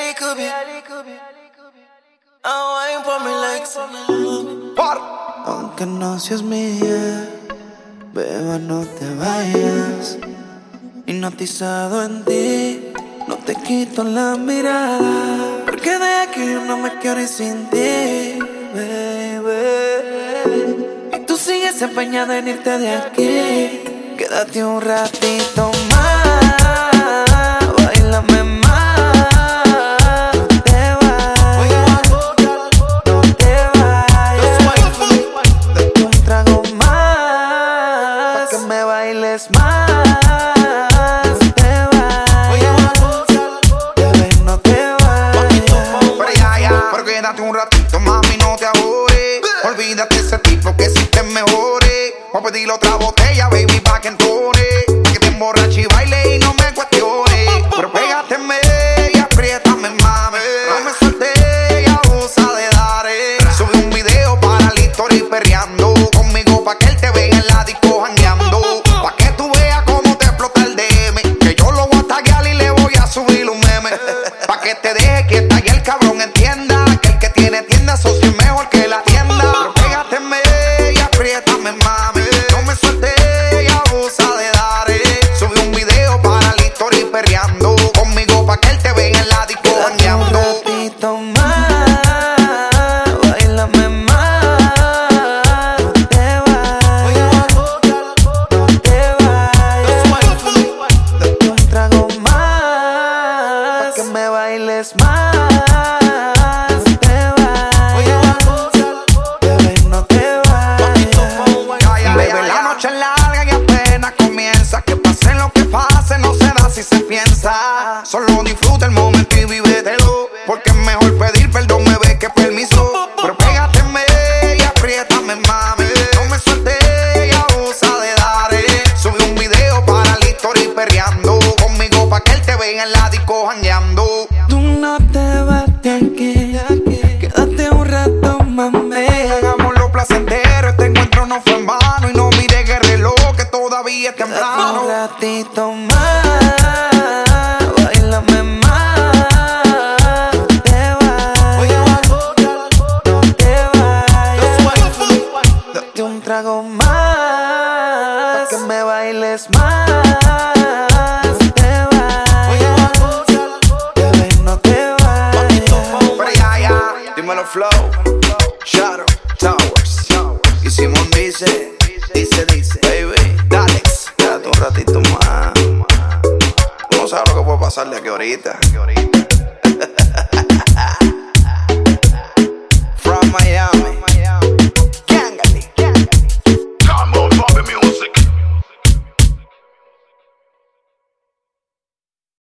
Aunque no seas mía, beba, no te vayas. Hipnotizado en ti, no te quito la mirada. Porque de aquí no me quiero ir sin ti, baby. Y tú sigues empeñada en irte de aquí. Quédate un ratito más, bailame más. No te vayas, no te vayas. Date un trago más, pa' que me bailes más. Quédate un ratito, mami, no te ahorres. Olvídate ese tipo que si te mejore. Voy a pedirle otra botella, baby, pa' que entone. Pa' que te emborrache y baile y no me cuestione. Pero pégateme y apriétame, mami. No me suelte y abusa de dar. Subí un video para la historia y perreando conmigo pa' que él te vea en la disco jangueando. Pa' que tú veas cómo te explota el DM. Que yo lo voy a taggear y le voy a subir un meme. Pa' que te deje quieta y el cabrón entienda. Tienda socio mejor que la tienda. Pero pégateme y apriétame, mami. No me suelte y abusa de dar. Subí un video para la historia y perreando conmigo pa' que él te vea en la disco jangueando. Un ratito más, bailame más. No te vayas, no te vayas. Date un trago más, pa' que me bailes más. Si se piensa, solo disfruta el momento y vívetelo. Porque es mejor pedir perdón, me ve que permiso. Pero pégateme y apriétame, mami. No me suelte y abusa de dar. Subí un video para la historia y perreando conmigo pa' que él te vea en la disco jangueando. Tú no te vas de aquí, quédate un rato, mami. Hagamos lo placentero, este encuentro no fue en vano. Y no mire que el reloj que todavía es temprano. Un ratito más. Trago más, pa' que me bailes más. No te vayas, bebé, no te vayas. Dímelo Flow, Shadow Towers. Y Simón dice, baby, Dalex, quédate un ratito más. no sabes lo que puede pasar de aquí ahorita.